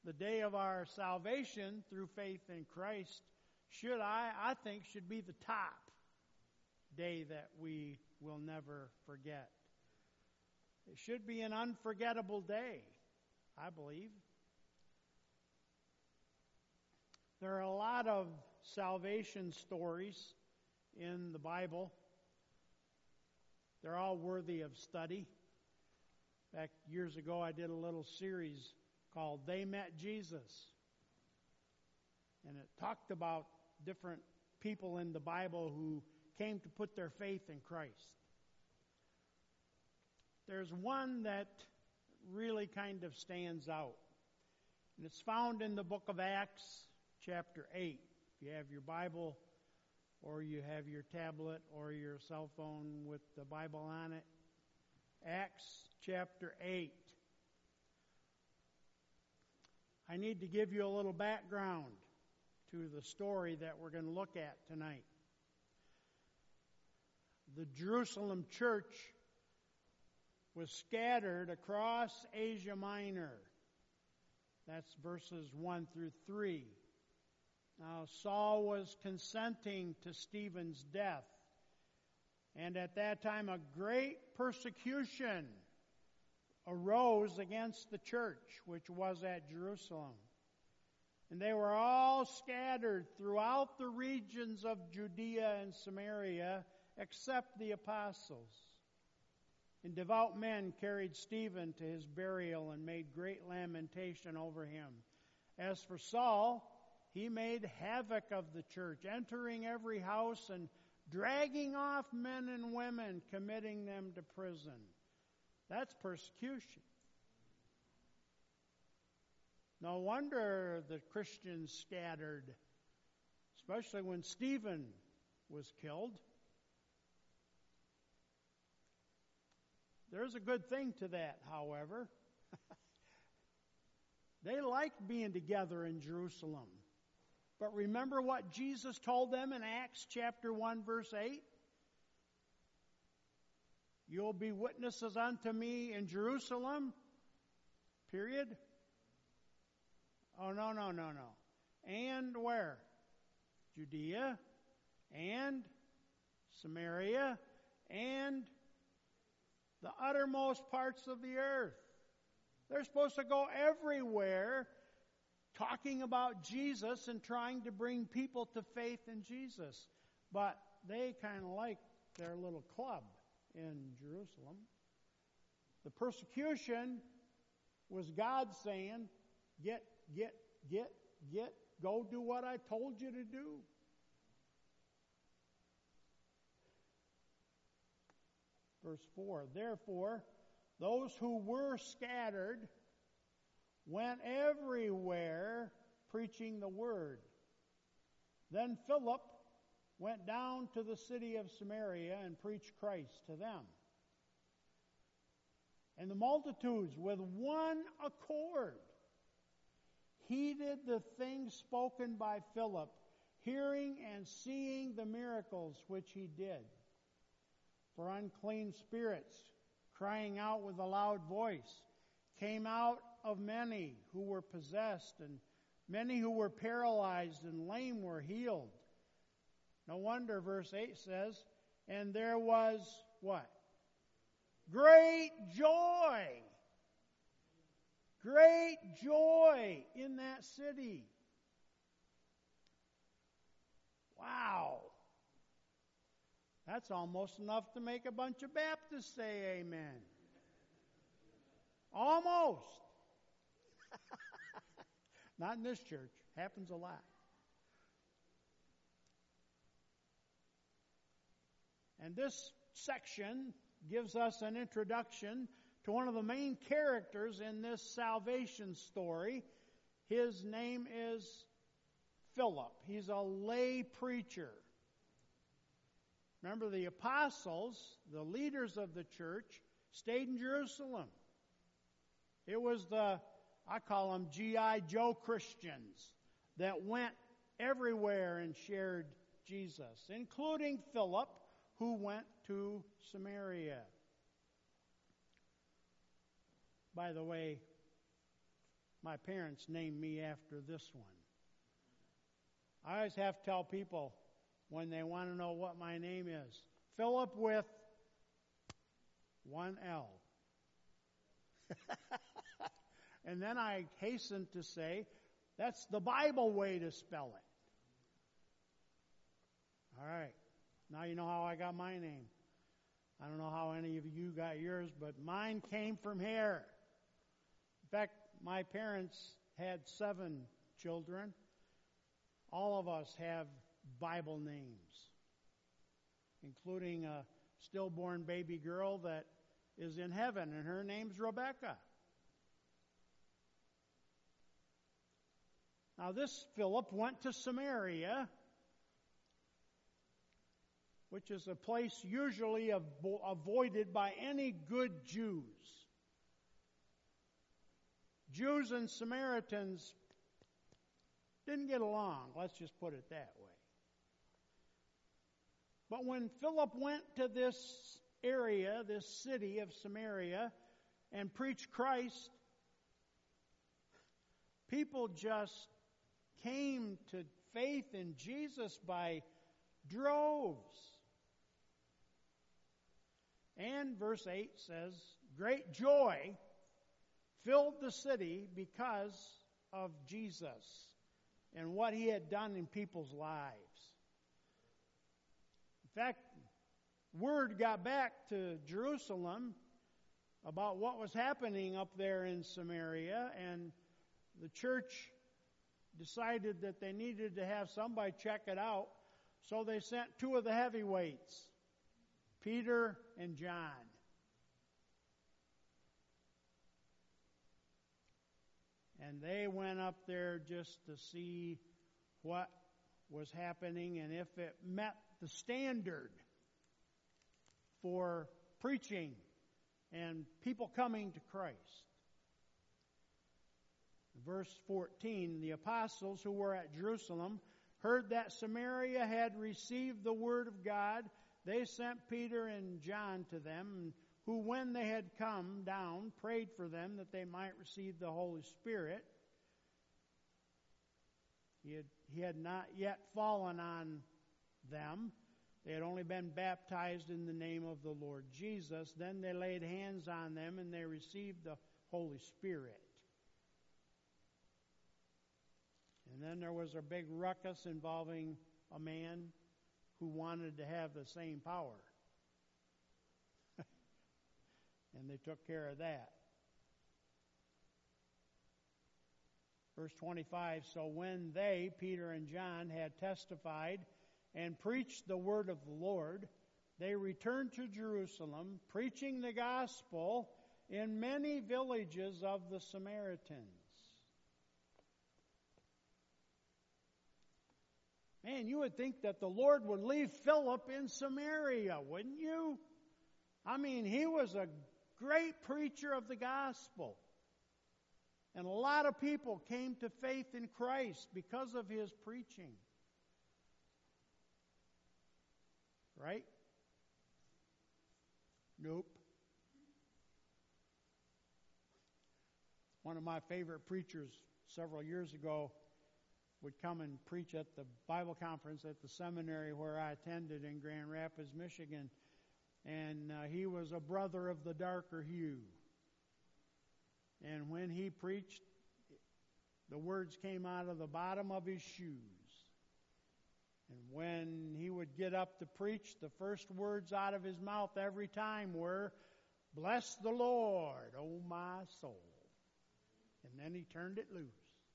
the day of our salvation through faith in Christ I think should be the top day that we will never forget. It should be an unforgettable day, I believe. There are a lot of salvation stories in the Bible. They're all worthy of study. In fact, years ago I did a little series called They Met Jesus. And it talked about different people in the Bible who came to put their faith in Christ. There's one that really kind of stands out. And it's found in the book of Acts, chapter 8. If you have your Bible or you have your tablet or your cell phone with the Bible on it, Acts chapter 8. I need to give you a little background to the story that we're going to look at tonight. The Jerusalem church was scattered across Asia Minor. That's verses 1 through 3. Now, Saul was consenting to Stephen's death. And at that time, a great persecution arose against the church, which was at Jerusalem. And they were all scattered throughout the regions of Judea and Samaria, except the apostles. And devout men carried Stephen to his burial and made great lamentation over him. As for Saul, he made havoc of the church, entering every house and dragging off men and women, committing them to prison. That's persecution. No wonder the Christians scattered, especially when Stephen was killed. There's a good thing to that, however. They liked being together in Jerusalem. But remember what Jesus told them in Acts chapter 1, verse 8? You'll be witnesses unto me in Jerusalem, period. Oh, no. And where? Judea, and Samaria, and the uttermost parts of the earth. They're supposed to go everywhere talking about Jesus and trying to bring people to faith in Jesus. But they kind of like their little club in Jerusalem. The persecution was God saying, get, go do what I told you to do. Verse 4, therefore, those who were scattered went everywhere preaching the word. Then Philip went down to the city of Samaria and preached Christ to them. And the multitudes with one accord heeded the things spoken by Philip, hearing and seeing the miracles which he did. For unclean spirits, crying out with a loud voice, came out of many who were possessed, and many who were paralyzed and lame were healed. No wonder, verse 8 says, and there was what? Great joy. Great joy in that city. Wow. That's almost enough to make a bunch of Baptists say amen. Almost. Not in this church. Happens a lot. And this section gives us an introduction to one of the main characters in this salvation story. His name is Philip. He's a lay preacher. Remember, the apostles, the leaders of the church, stayed in Jerusalem. It was I call them G.I. Joe Christians that went everywhere and shared Jesus, including Philip, who went to Samaria. By the way, my parents named me after this one. I always have to tell people when they want to know what my name is, Philip with one L. And then I hasten to say, that's the Bible way to spell it. All right. Now you know how I got my name. I don't know how any of you got yours, but mine came from here. In fact, my parents had 7 children. All of us have Bible names, including a stillborn baby girl that is in heaven, and her name's Rebecca. Now, this Philip went to Samaria, which is a place usually avoided by any good Jews. Jews and Samaritans didn't get along, let's just put it that way. But when Philip went to this area, this city of Samaria, and preached Christ, people just came to faith in Jesus by droves. And verse 8 says, great joy filled the city because of Jesus and what he had done in people's lives. In fact, word got back to Jerusalem about what was happening up there in Samaria, and the church decided that they needed to have somebody check it out, so they sent 2 of the heavyweights, Peter and John. And they went up there just to see what was happening and if it met the standard for preaching and people coming to Christ. Verse 14, the apostles who were at Jerusalem heard that Samaria had received the word of God. They sent Peter and John to them, who, when they had come down, prayed for them that they might receive the Holy Spirit. He had not yet fallen on them. They had only been baptized in the name of the Lord Jesus. Then they laid hands on them and they received the Holy Spirit. And then there was a big ruckus involving a man who wanted to have the same power. And they took care of that. Verse 25, so when they, Peter and John, had testified and preached the word of the Lord, they returned to Jerusalem, preaching the gospel in many villages of the Samaritans. Man, you would think that the Lord would leave Philip in Samaria, wouldn't you? I mean, he was a great preacher of the gospel. And a lot of people came to faith in Christ because of his preaching. Right? Nope. One of my favorite preachers several years ago would come and preach at the Bible conference at the seminary where I attended in Grand Rapids, Michigan. And he was a brother of the darker hue. And when he preached, the words came out of the bottom of his shoes. And when he would get up to preach, the first words out of his mouth every time were, "Bless the Lord, O my soul." And then he turned it loose.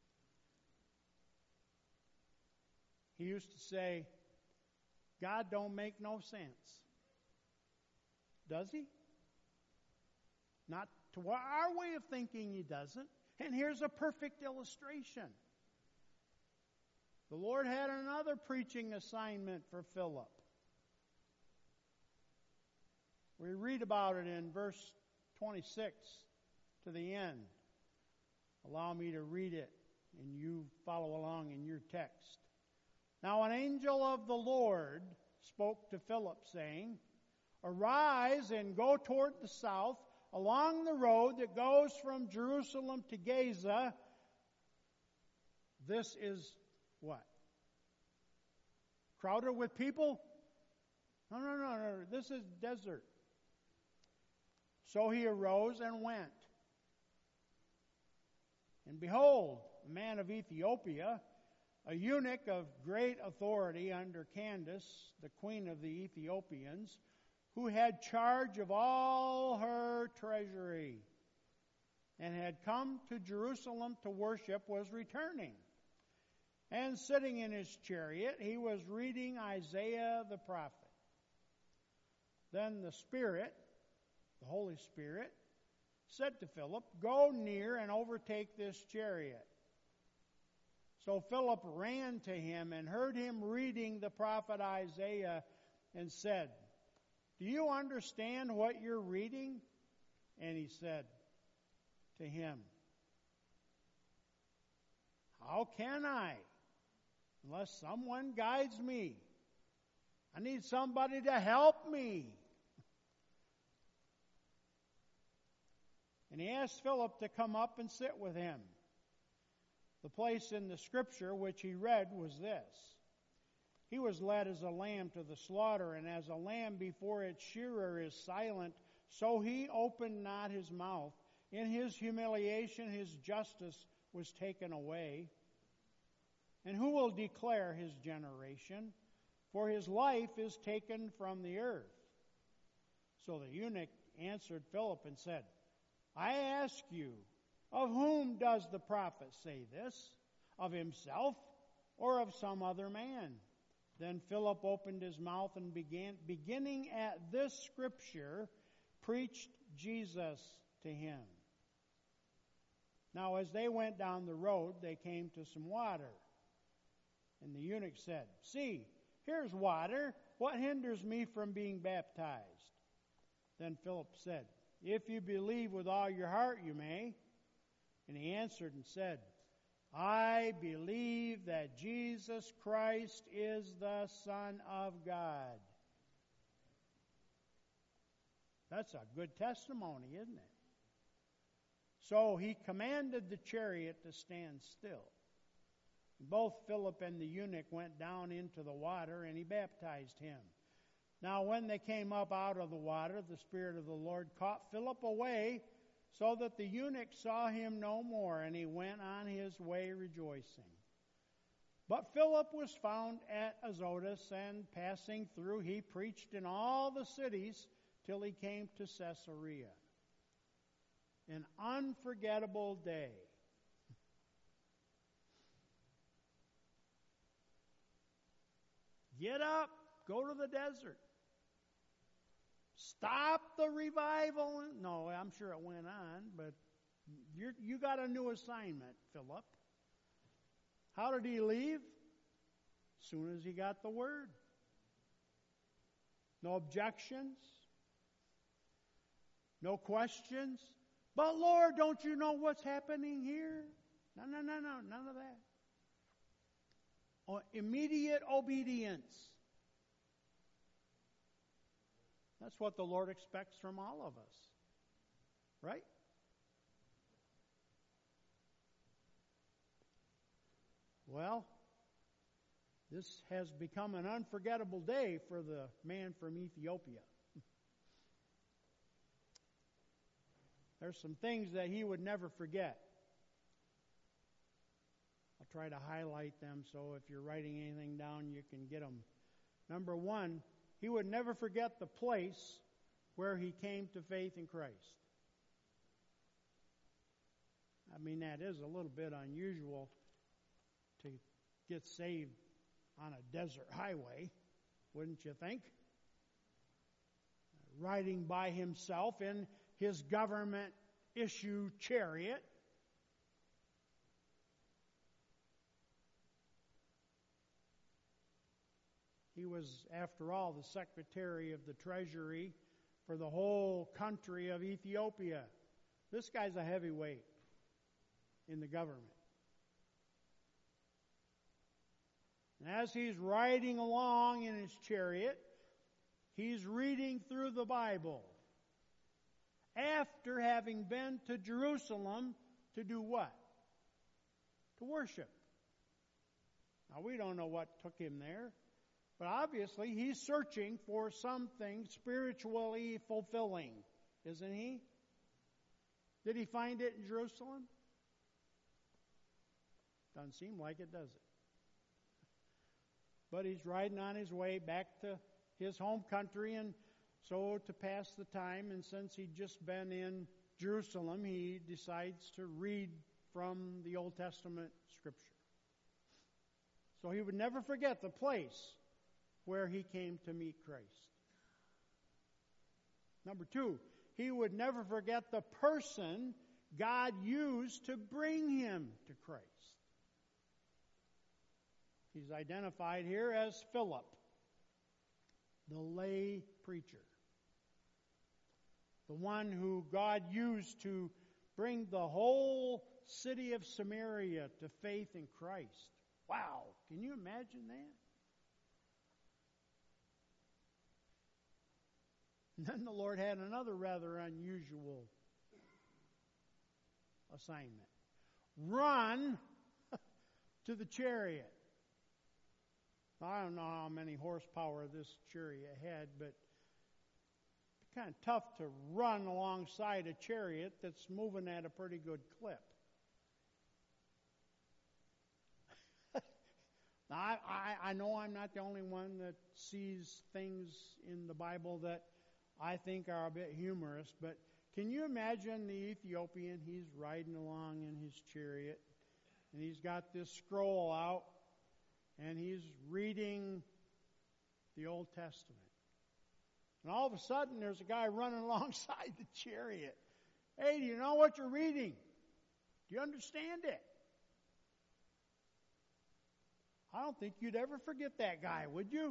He used to say, God don't make no sense. Does he? Not to our way of thinking, he doesn't. And here's a perfect illustration. The Lord had another preaching assignment for Philip. We read about it in verse 26 to the end. Allow me to read it, and you follow along in your text. Now an angel of the Lord spoke to Philip, saying, Arise and go toward the south, along the road that goes from Jerusalem to Gaza, this is what? Crowded with people? No. This is desert. So he arose and went. And behold, a man of Ethiopia, a eunuch of great authority under Candace, the queen of the Ethiopians, who had charge of all her treasury, and had come to Jerusalem to worship, was returning. And sitting in his chariot, he was reading Isaiah the prophet. Then the Spirit, the Holy Spirit, said to Philip, "Go near and overtake this chariot." So Philip ran to him and heard him reading the prophet Isaiah and said, "Do you understand what you're reading?" And he said to him, "How can I, unless someone guides me? I need somebody to help me." And he asked Philip to come up and sit with him. The place in the scripture which he read was this: "He was led as a lamb to the slaughter, and as a lamb before its shearer is silent, so he opened not his mouth. In his humiliation his justice was taken away. And who will declare his generation? For his life is taken from the earth." So the eunuch answered Philip and said, "I ask you, of whom does the prophet say this? Of himself or of some other man?" Then Philip opened his mouth and beginning at this scripture, preached Jesus to him. Now as they went down the road, they came to some water. And the eunuch said, "See, here's water. What hinders me from being baptized?" Then Philip said, "If you believe with all your heart, you may." And he answered and said, "I believe that Jesus Christ is the Son of God." That's a good testimony, isn't it? So he commanded the chariot to stand still. Both Philip and the eunuch went down into the water, and he baptized him. Now when they came up out of the water, the Spirit of the Lord caught Philip away, so that the eunuch saw him no more, and he went on his way rejoicing. But Philip was found at Azotus, and passing through, he preached in all the cities till he came to Caesarea. An unforgettable day. Get up, go to the desert. Stop the revival. No, I'm sure it went on, but you got a new assignment, Philip. How did he leave? As soon as he got the word. No objections. No questions. "But Lord, don't you know what's happening here?" No, none of that. Immediate obedience. That's what the Lord expects from all of us. Right? Well, this has become an unforgettable day for the man from Ethiopia. There's some things that he would never forget. I'll try to highlight them so if you're writing anything down, you can get them. Number one, he would never forget the place where he came to faith in Christ. I mean, that is a little bit unusual to get saved on a desert highway, wouldn't you think? Riding by himself in his government-issued chariot. He was, after all, the Secretary of the Treasury for the whole country of Ethiopia. This guy's a heavyweight in the government. And as he's riding along in his chariot, he's reading through the Bible after having been to Jerusalem to do what? To worship. Now, we don't know what took him there, but obviously he's searching for something spiritually fulfilling, isn't he? Did he find it in Jerusalem? Doesn't seem like it, does it? But he's riding on his way back to his home country, and so to pass the time, and since he'd just been in Jerusalem, he decides to read from the Old Testament Scripture. So he would never forget the place where he came to meet Christ. Number 2, he would never forget the person God used to bring him to Christ. He's identified here as Philip, the lay preacher, the one who God used to bring the whole city of Samaria to faith in Christ. Wow, can you imagine that? And then the Lord had another rather unusual assignment. Run to the chariot. I don't know how many horsepower this chariot had, but it's kind of tough to run alongside a chariot that's moving at a pretty good clip. Now, I know I'm not the only one that sees things in the Bible that I think are a bit humorous, but can you imagine the Ethiopian? He's riding along in his chariot, and he's got this scroll out, and he's reading the Old Testament. And all of a sudden, there's a guy running alongside the chariot. Hey, do you know what you're reading? Do you understand it? I don't think you'd ever forget that guy, would you?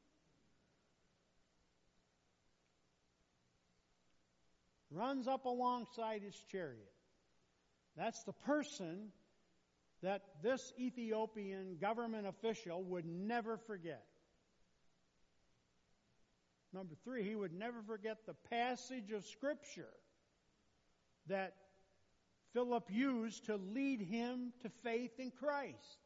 Runs up alongside his chariot. That's the person that this Ethiopian government official would never forget. Number 3, he would never forget the passage of Scripture that Philip used to lead him to faith in Christ.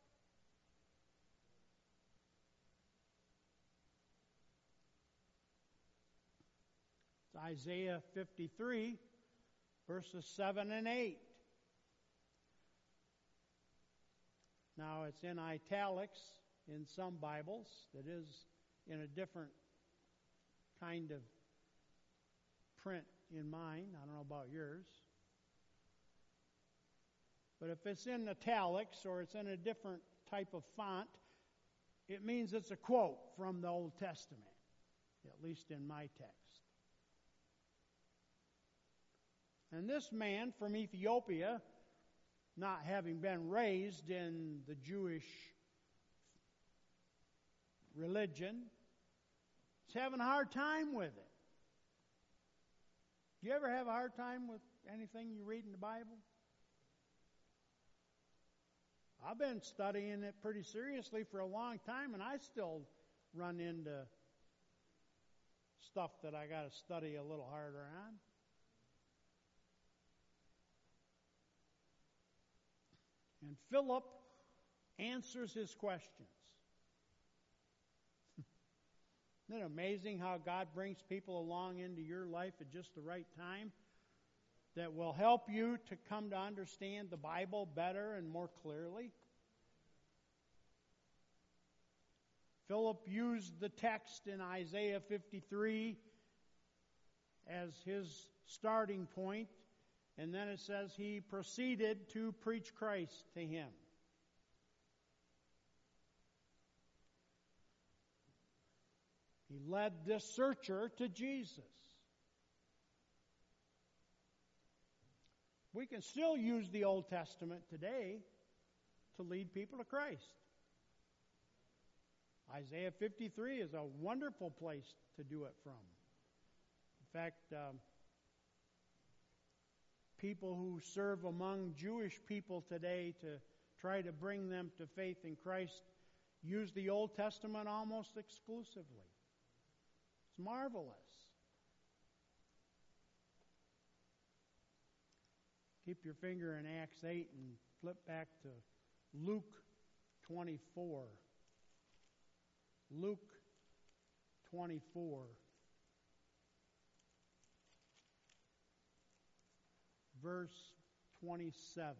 It's Isaiah 53, verses 7 and 8. Now, it's in italics in some Bibles. It is in a different kind of print in mine. I don't know about yours. But if it's in italics or it's in a different type of font, it means it's a quote from the Old Testament, at least in my text. And this man from Ethiopia, not having been raised in the Jewish religion, is having a hard time with it. Do you ever have a hard time with anything you read in the Bible? I've been studying it pretty seriously for a long time, and I still run into stuff that I got to study a little harder on. And Philip answers his questions. Isn't it amazing how God brings people along into your life at just the right time that will help you to come to understand the Bible better and more clearly? Philip used the text in Isaiah 53 as his starting point, and then it says he proceeded to preach Christ to him. He led this searcher to Jesus. We can still use the Old Testament today to lead people to Christ. Isaiah 53 is a wonderful place to do it from. In fact, people who serve among Jewish people today to try to bring them to faith in Christ use the Old Testament almost exclusively. It's marvelous. Keep your finger in Acts 8 and flip back to Luke 24. Luke 24, verse 27.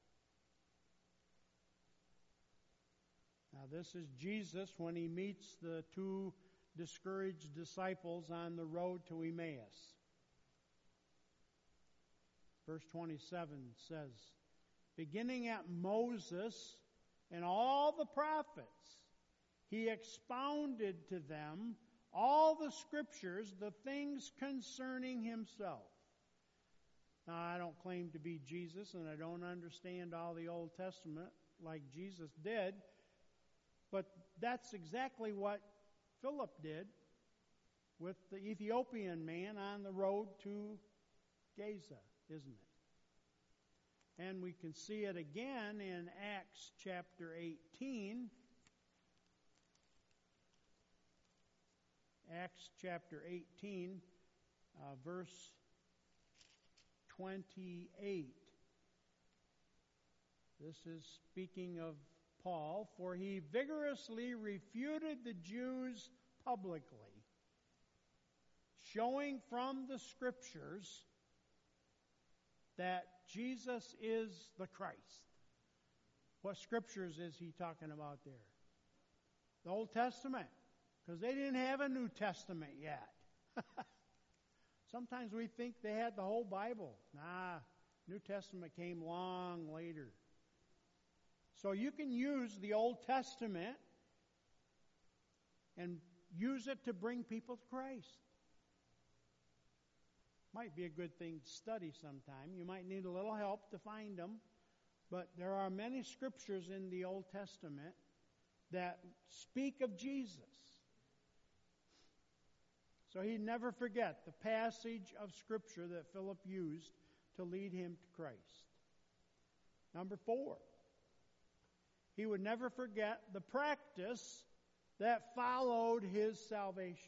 Now, this is Jesus when he meets the two discouraged disciples on the road to Emmaus. Verse 27 says, beginning at Moses and all the prophets, he expounded to them all the scriptures, the things concerning himself. Now, I don't claim to be Jesus, and I don't understand all the Old Testament like Jesus did, but that's exactly what Philip did with the Ethiopian man on the road to Gaza, isn't it? And we can see it again in Acts chapter 18. Acts chapter 18, verse 28. This is speaking of Paul, for he vigorously refuted the Jews publicly, showing from the Scriptures that Jesus is the Christ. What Scriptures is he talking about there? The Old Testament, because they didn't have a New Testament yet. Sometimes we think they had the whole Bible. Nah, New Testament came long later. So you can use the Old Testament and use it to bring people to Christ. Might be a good thing to study sometime. You might need a little help to find them. But there are many scriptures in the Old Testament that speak of Jesus. So he'd never forget the passage of Scripture that Philip used to lead him to Christ. Number 4, he would never forget the practice that followed his salvation.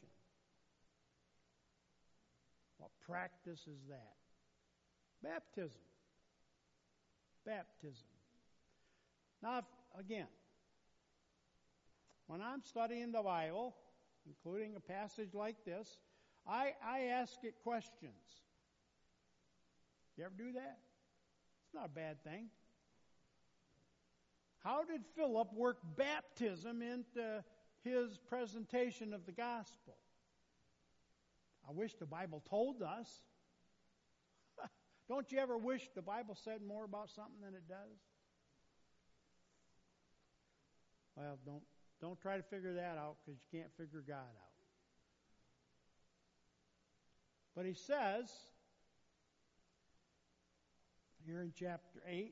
What practice is that? Baptism. Baptism. Now, again, when I'm studying the Bible, including a passage like this, I ask it questions. You ever do that? It's not a bad thing. How did Philip work baptism into his presentation of the gospel? I wish the Bible told us. Don't you ever wish the Bible said more about something than it does? Well, don't try to figure that out, because you can't figure God out. But he says here in chapter 8,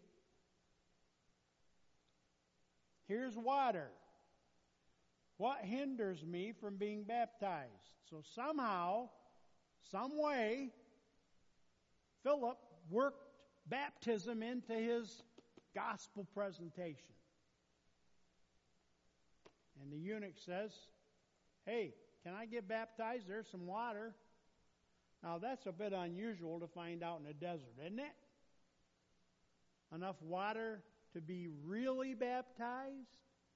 here's water. What hinders me from being baptized? So somehow, some way, Philip worked baptism into his gospel presentation. And the eunuch says, hey, can I get baptized? There's some water. Now, that's a bit unusual to find out in a desert, isn't it? Enough water to be really baptized?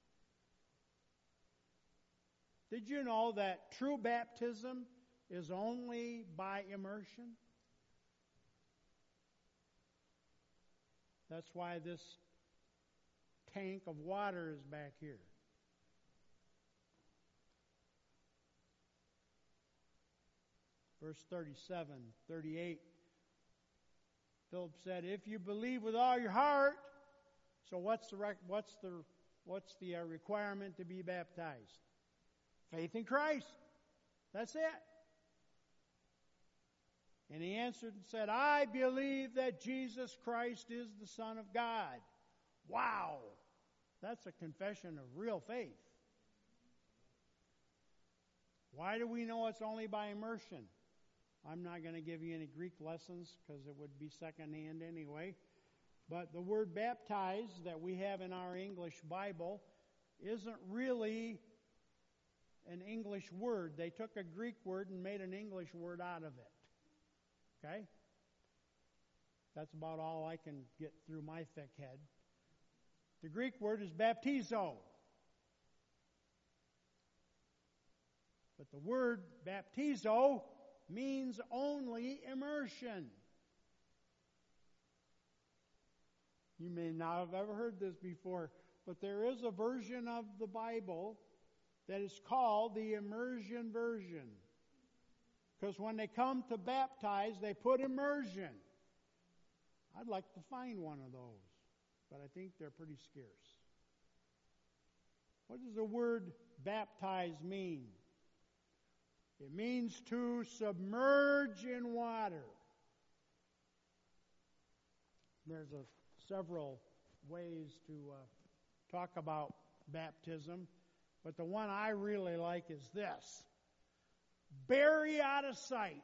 Did you know that true baptism is only by immersion? That's why this tank of water is back here. Verse 37, 38. Philip said, if you believe with all your heart, so what's the requirement to be baptized? Faith in Christ. That's it. And he answered and said, I believe that Jesus Christ is the Son of God. Wow. That's a confession of real faith. Why do we know it's only by immersion? I'm not going to give you any Greek lessons because it would be secondhand anyway. But the word baptized that we have in our English Bible isn't really an English word. They took a Greek word and made an English word out of it. Okay? That's about all I can get through my thick head. The Greek word is baptizo. But the word baptizo means only immersion. You may not have ever heard this before, but there is a version of the Bible that is called the immersion version. Because when they come to baptize, they put immersion. I'd like to find one of those, but I think they're pretty scarce. What does the word baptize mean? It means to submerge in water. There's several ways to talk about baptism, but the one I really like is this: bury out of sight.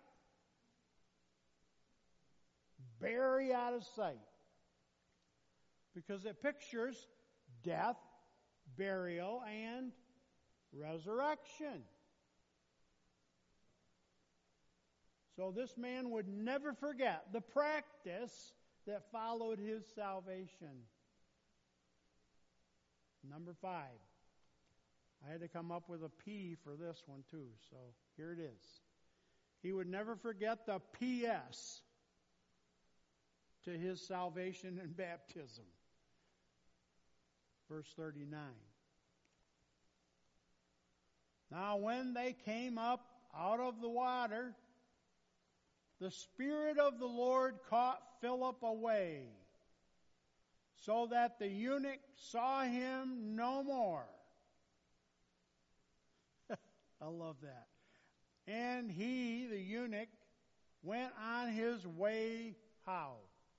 Bury out of sight. Because it pictures death, burial, and resurrection. So this man would never forget the practice that followed his salvation. Number 5. I had to come up with a P for this one too, so here it is. He would never forget the P.S. to his salvation and baptism. Verse 39. Now when they came up out of the water, the Spirit of the Lord caught Philip away, so that the eunuch saw him no more. I love that. And he, the eunuch, went on his way how?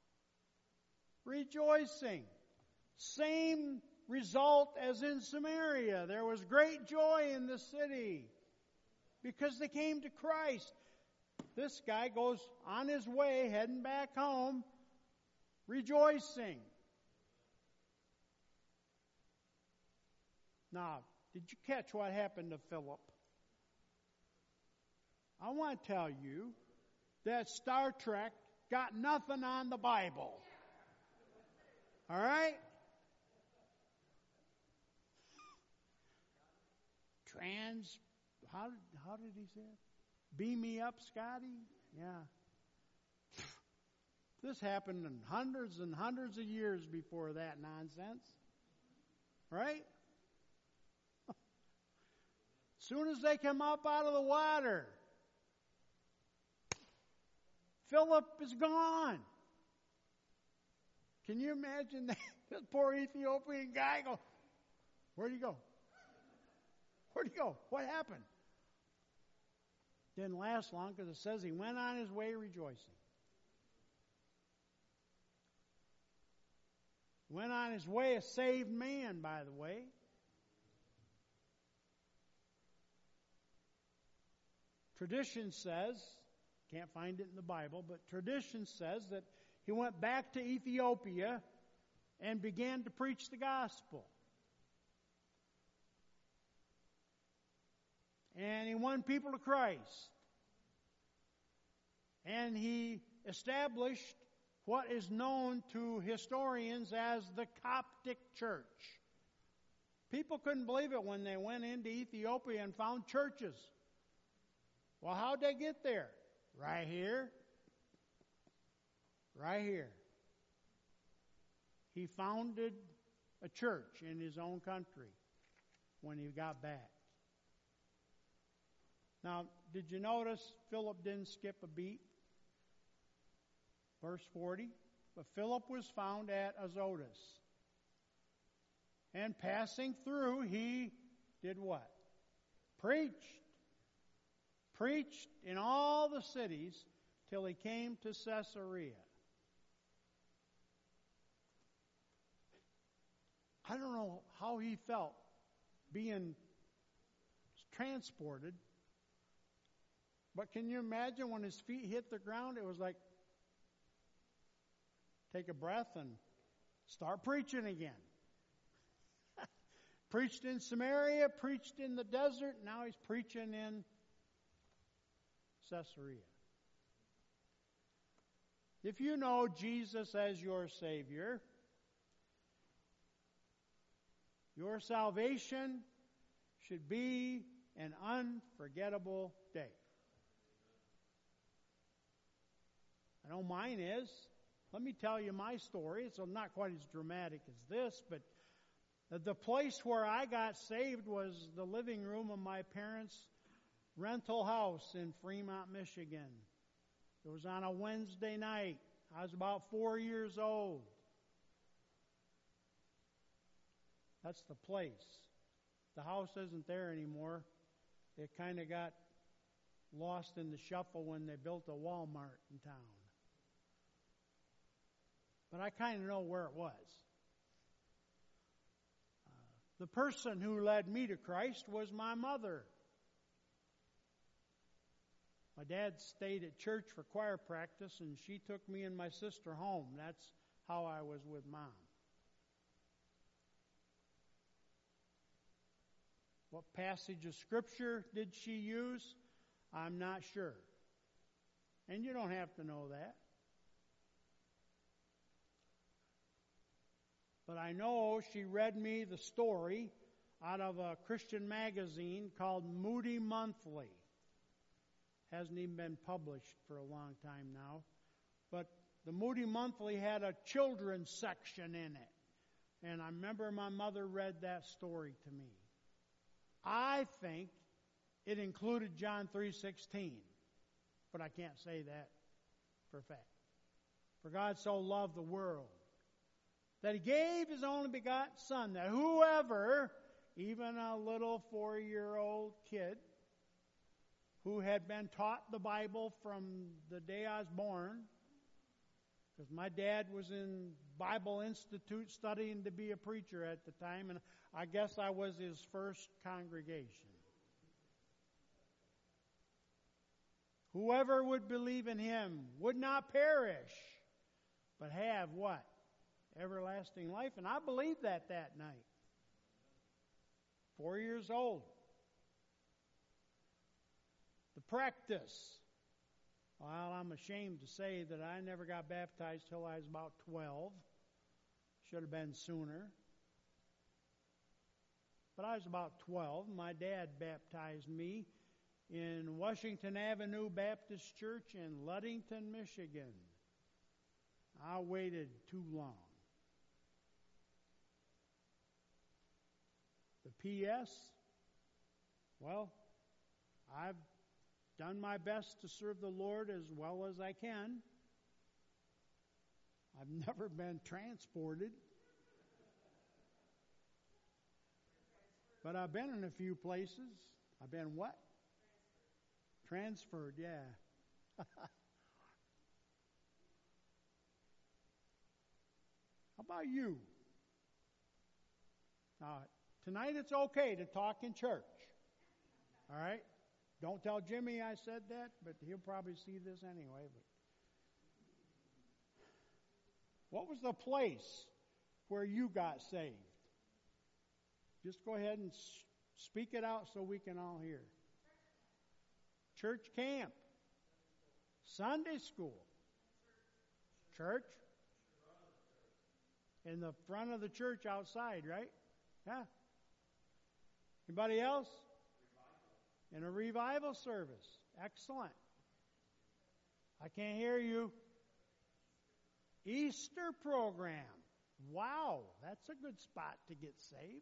Rejoicing. Same result as in Samaria. There was great joy in the city because they came to Christ. This guy goes on his way, heading back home, rejoicing. Now, did you catch what happened to Philip? I want to tell you that Star Trek got nothing on the Bible. All right? How did he say it? Beam me up, Scotty? Yeah. This happened in hundreds and hundreds of years before that nonsense. Right? As soon as they come up out of the water, Philip is gone. Can you imagine that? This poor Ethiopian guy go, where'd he go? Where'd he go? What happened? Didn't last long because it says he went on his way rejoicing. Went on his way a saved man, by the way. Tradition says, can't find it in the Bible, but tradition says that he went back to Ethiopia and began to preach the gospel. And he won people to Christ. And he established what is known to historians as the Coptic Church. People couldn't believe it when they went into Ethiopia and found churches. Well, how'd they get there? Right here. Right here. He founded a church in his own country when he got back. Now, did you notice Philip didn't skip a beat? Verse 40, but Philip was found at Azotus. And passing through, he did what? Preached. Preached in all the cities till he came to Caesarea. I don't know how he felt being transported, but can you imagine when his feet hit the ground? It was like, take a breath and start preaching again. Preached in Samaria, preached in the desert, now he's preaching in Caesarea. If you know Jesus as your Savior, your salvation should be an unforgettable day. I know mine is. Let me tell you my story. It's not quite as dramatic as this, but the place where I got saved was the living room of my parents' rental house in Fremont, Michigan. It was on a Wednesday night. I was about 4 years old. That's the place. The house isn't there anymore. It kind of got lost in the shuffle when they built a Walmart in town. But I kind of know where it was. The person who led me to Christ was my mother. My dad stayed at church for choir practice, and she took me and my sister home. That's how I was with Mom. What passage of Scripture did she use? I'm not sure. And you don't have to know that. But I know she read me the story out of a Christian magazine called Moody Monthly. Hasn't even been published for a long time now. But the Moody Monthly had a children's section in it. And I remember my mother read that story to me. I think it included John 3:16. But I can't say that for a fact. For God so loved the world that He gave His only begotten Son, that whoever, even a little 4-year-old kid, who had been taught the Bible from the day I was born, because my dad was in Bible Institute studying to be a preacher at the time, and I guess I was his first congregation. Whoever would believe in Him would not perish, but have what? Everlasting life. And I believed that night. 4 years old. The practice. Well, I'm ashamed to say that I never got baptized till I was about 12. Should have been sooner. But I was about 12. My dad baptized me in Washington Avenue Baptist Church in Ludington, Michigan. I waited too long. The P.S., well, I've done my best to serve the Lord as well as I can. I've never been transported. But I've been in a few places. I've been what? Transferred, yeah. How about you? Tonight it's okay to talk in church. All right? Don't tell Jimmy I said that, but he'll probably see this anyway. But what was the place where you got saved? Just go ahead and speak it out so we can all hear. Church camp. Sunday school. Church. In the front of the church outside, right? Yeah. Anybody else? In a revival service. Excellent. I can't hear you. Easter program. Wow, that's a good spot to get saved.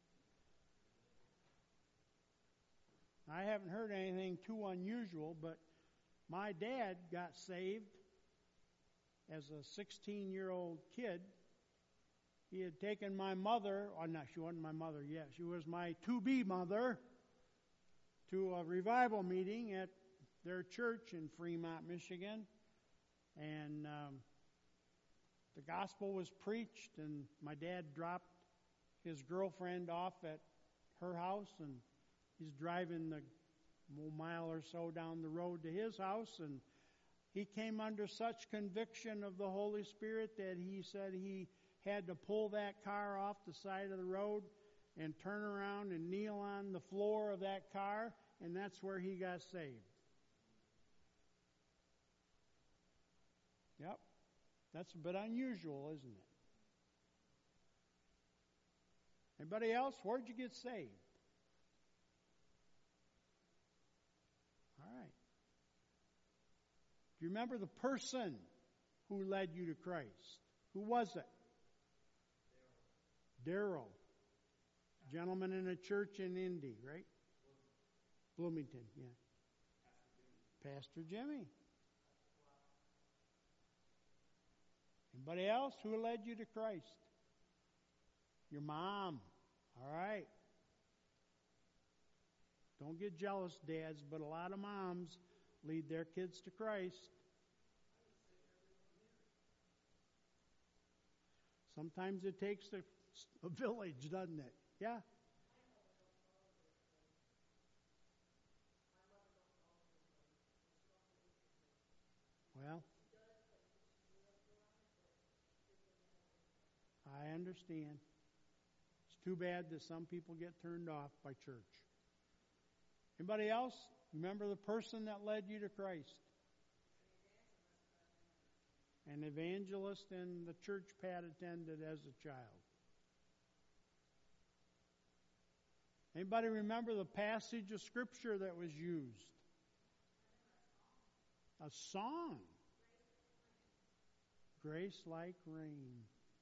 I haven't heard anything too unusual, but my dad got saved as a 16-year-old kid. He had taken my mother, no, she wasn't my mother yet, she was my to-be mother, to a revival meeting at their church in Fremont, Michigan. And the gospel was preached, and my dad dropped his girlfriend off at her house, and he's driving the mile or so down the road to his house, and he came under such conviction of the Holy Spirit that he said he had to pull that car off the side of the road and turn around and kneel on the floor of that car, and that's where he got saved. Yep. That's a bit unusual, isn't it? Anybody else? Where'd you get saved? you remember the person who led you to Christ? Who was it? Darrell. Gentleman in a church in Indy, right? Bloomington, yeah. Pastor Jimmy. Anybody else who led you to Christ? Your mom. All right. Don't get jealous, dads, but a lot of moms lead their kids to Christ. Sometimes it takes a village, doesn't it? Yeah. Well, I understand. It's too bad that some people get turned off by church. Anybody else? Remember the person that led you to Christ? An evangelist in the church Pat attended as a child. Anybody remember the passage of Scripture that was used? A song. Grace like rain.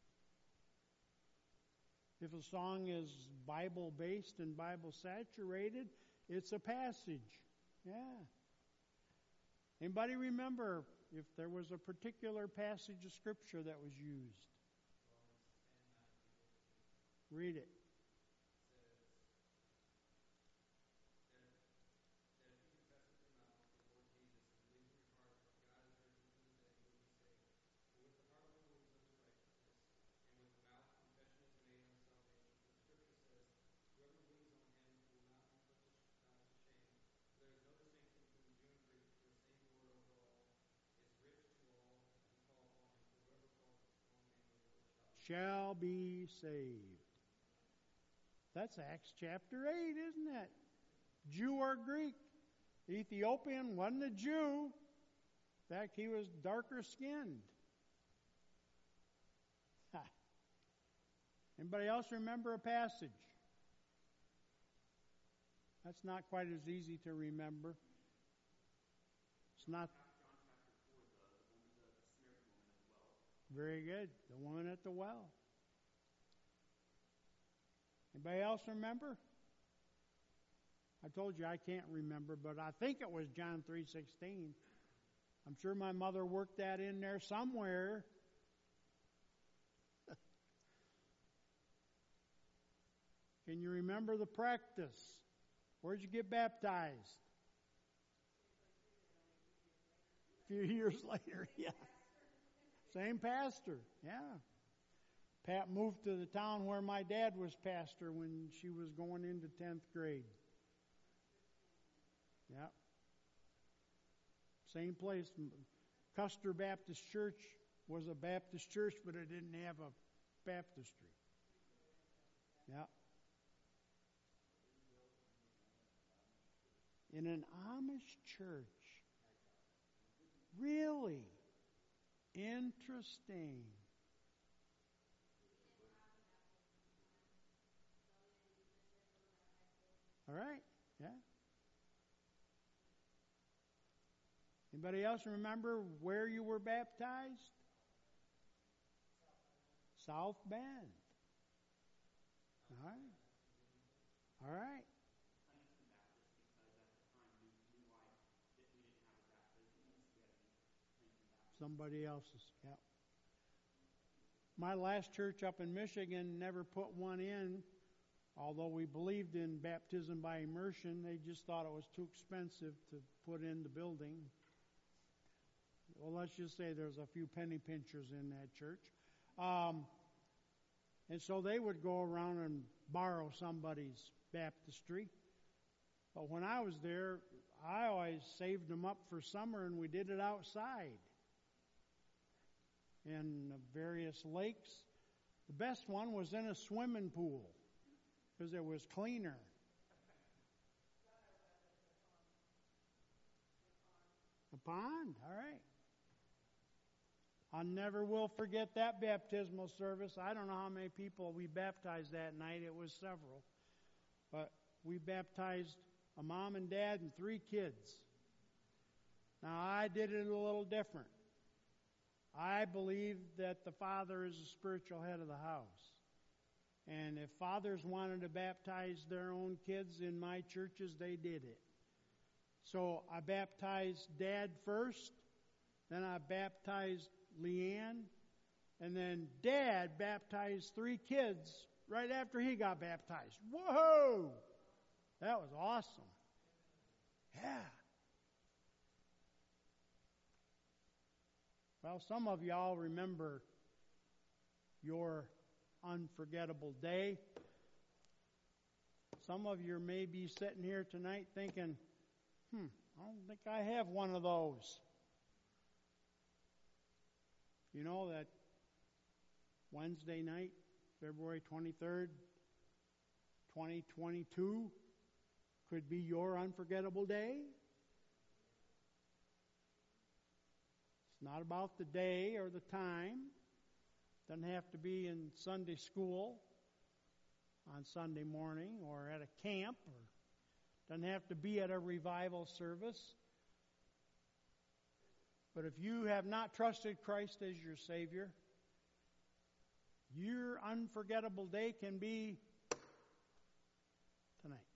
If a song is Bible-based and Bible-saturated, it's a passage. Yeah. Anybody remember if there was a particular passage of Scripture that was used? Read it. Shall be saved. That's Acts chapter 8, isn't it? Jew or Greek. The Ethiopian wasn't a Jew. In fact, he was darker skinned. Anybody else remember a passage? That's not quite as easy to remember. It's not. Very good. The woman at the well. Anybody else remember? I told you I can't remember, but I think it was John 3:16. I'm sure my mother worked that in there somewhere. Can you remember the practice? Where'd you get baptized? A few years later, yeah. Same pastor, yeah. Pat moved to the town where my dad was pastor when she was going into 10th grade. Yeah. Same place. Custer Baptist Church was a Baptist church, but it didn't have a baptistry. Yeah. In an Amish church. Really? Interesting. All right. Yeah. Anybody else remember where you were baptized? South Bend. All right. All right. Somebody else's. Yeah. My last church up in Michigan never put one in, although we believed in baptism by immersion. They just thought it was too expensive to put in the building. Well, let's just say there's a few penny pinchers in that church. And so they would go around and borrow somebody's baptistry. But when I was there, I always saved them up for summer, and we did it outside in various lakes. The best one was in a swimming pool because it was cleaner. A pond, all right. I never will forget that baptismal service. I don't know how many people we baptized that night. It was several. But we baptized a mom and dad and 3 kids. Now, I did it a little different. I believe that the father is the spiritual head of the house. And if fathers wanted to baptize their own kids in my churches, they did it. So I baptized Dad first, then I baptized Leanne, and then Dad baptized 3 kids right after he got baptized. Whoa! That was awesome. Yeah. Well, some of y'all remember your unforgettable day. Some of you may be sitting here tonight thinking, I don't think I have one of those. You know that Wednesday night, February 23rd, 2022, could be your unforgettable day. It's not about the day or the time. Doesn't have to be in Sunday school on Sunday morning or at a camp, or doesn't have to be at a revival service. But if you have not trusted Christ as your Savior, your unforgettable day can be tonight.